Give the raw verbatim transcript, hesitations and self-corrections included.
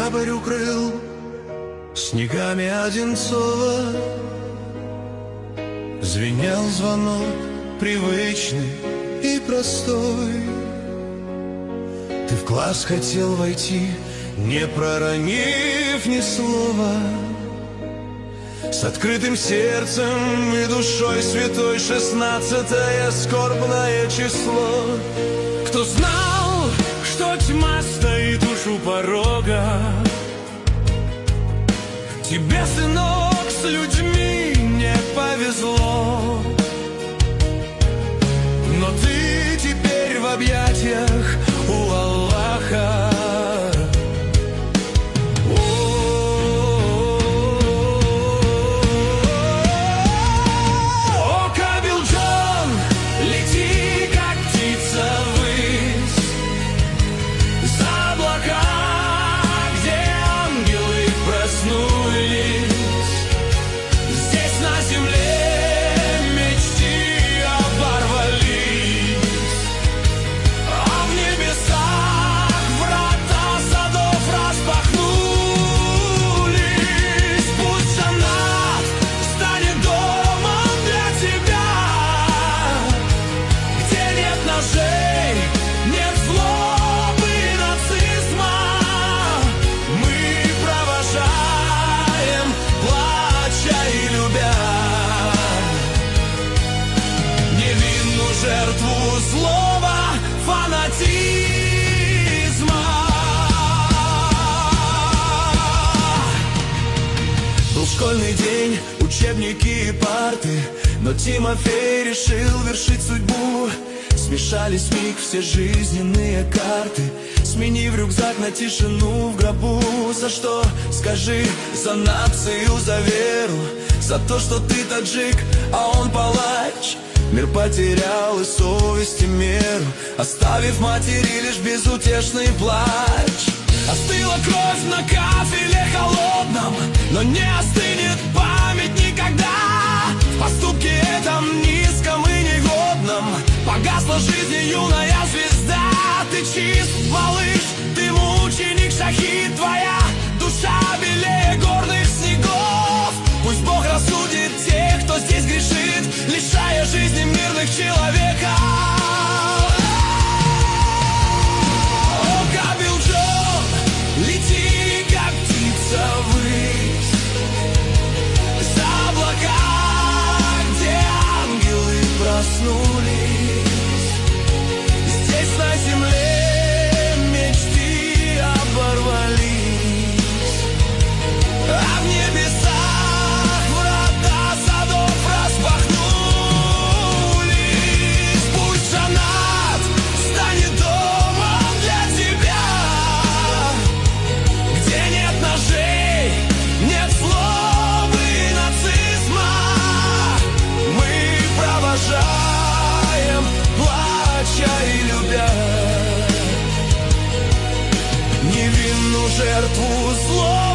октябрь укрыл снегами Одинцова. Звенел звонок привычный и простой. Ты в класс хотел войти, не проронив ни слова, с открытым сердцем и душой святой. Шестнадцатое скорбное число. Кто знал, что тьма стоит уж у порога? Тебе, сынок, с людьми не повезло, но ты теперь в объятиях у Аллаха. Жертву злого фанатизма. Был школьный день, учебники и парты, но Тимофей решил вершить судьбу. Смешались вмиг все жизненные карты, сменив рюкзак на тишину в гробу. За что, скажи, за нацию, за веру, за то, что ты таджик, а он палач. Мир потерял и совесть, и меру, оставив матери лишь безутешный плач. Остыла кровь на кафеле холодном, но не остынет память никогда. В поступке этом низком и негодном погасла жизни юная звезда. Ты чист, малыш, ты мученик, шахид, твоя душа белее горных снегов. Пусть Бог рассудит тех, кто здесь грешит, лишая жизни мирных человека. О, Кабилджон, лети, как птица ввысь, за облака, где ангелы проснулись. Здесь на земле мечты оборвались, а в небесах жертву зло.